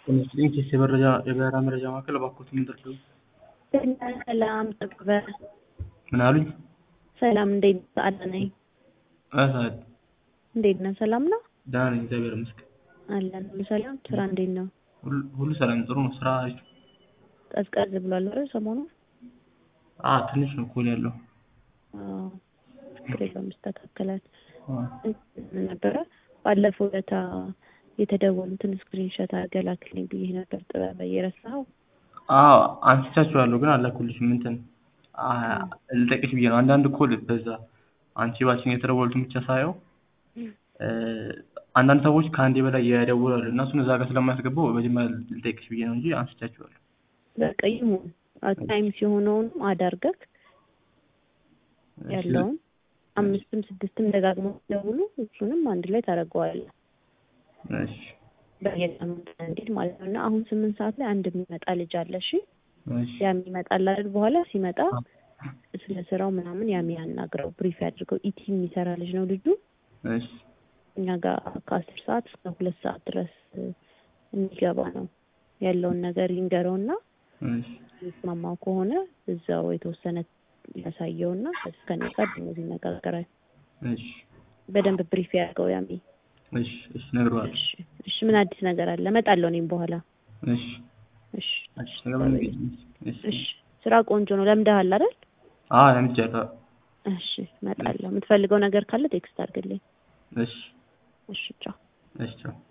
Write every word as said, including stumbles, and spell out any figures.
በመስፍን ኪስ የመረጃ የጋራ መረጃ ማዕከል እባክዎት ምን ልርዳዎ? ሰላም ጠግበ ምን አሉኝ? ሰላም እንዴት ነህ? ሰዓዳ ነኝ። አሳድ እንዴት ነህ? ሰላም ነው? ደህና ነኝ እግዚአብሔር ይመስገን። አለን ሁሉ ሰላም። ስራ እንዴት ነው? ሁሉ ሁሉ ሰላም ጥሩ ነው። ስራ አሪፍ ነው። ቀዝቀዝ ብሏል አይደል ሰሞኑን? አዎ ትንሽ ነው ኮል ያለው። አዎ ችግር የለውም ይስተካከላል። አዎ ምን ነበረ ባለፈው ዕለት የተደወሉትን ስክሪንሾት አድርገህ ላክልኝ ብዬሽ ነበር። ጥበበ የረሳኸው? አዎ አንስቻቸዋለሁ ግን አላኩልሽም። እንትን ልጠይቅሽ ብዬሽ ነው። አንዳንድ ኮል በዛ አንቺ ባልሽኝ የተደወሉትን ብቻ ሳየው አንዳንድ ሰዎች ከአንዴ በላይ ይደውላሉ እና እሱን እዛ ጋር ስለማያስገባው መጀመሪያ ልጠይቅሽ ብዬሽ ነው እንጂ አንስቻቸዋለሁ። በቃ ይሁን ታይም ሲሆነውን አዳርገክ ያለውን አምስትም ስድስትም ደጋግሞ ደውሉ እሱንም አንድ ላይ ታደርገዋለህ። እሺ በየቀኑ እንዴት ማለት ነው። እና አሁን ስምንት ሰዓት ላይ አንድ የሚመጣ ልጅ አለ። እሺ እሺ ያም ይመጣል አይደል? በኋላ ሲመጣ ስለ ስራው ምናምን ያም ያናግረው ብሪፍ ያድርገው። ኢቲ የሚሰራ ልጅ ነው ልጁ። እሺ እኛ ጋር ከአስር ሰዓት እስከ ሁለት ሰዓት ድረስ የሚገባ ነው። ያለውን ነገር ይንገረውና እሺ ይስማማው ከሆነ እዛው የተወሰነ ያሳየውና እስከነ ጋር እንደዚህ ይነጋገራል። እሺ በደንብ ብሪፍ ያድርገው ያሚ። እሺ እሺ ነግረዋለሁ። እሺ እሺ ምን አዲስ ነገር አለ? እመጣለሁ እኔም በኋላ። እሺ እሺ እሺ ነገሩን እሺ እሺ ስራ ቆንጆ ነው። ለምደሃል አይደል? አዎ ለምጃለሁ። እሺ እመጣለሁ። የምትፈልገው ነገር ካለ ቴክስት አድርግልኝ። እሺ እሺ ቻው። እሺ ቻው።